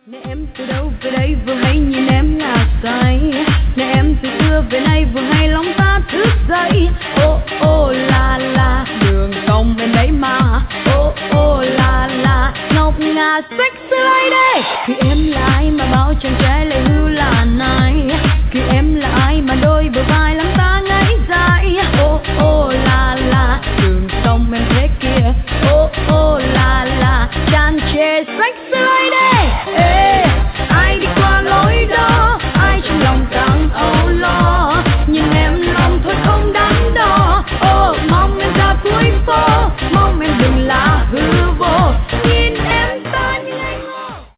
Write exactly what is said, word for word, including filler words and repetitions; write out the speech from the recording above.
Nè em từ đâu về đây vừa hay nhìn em là say. Nè em từ xưa về nay vừa hay lòng ta thức dậy. Ô ô là là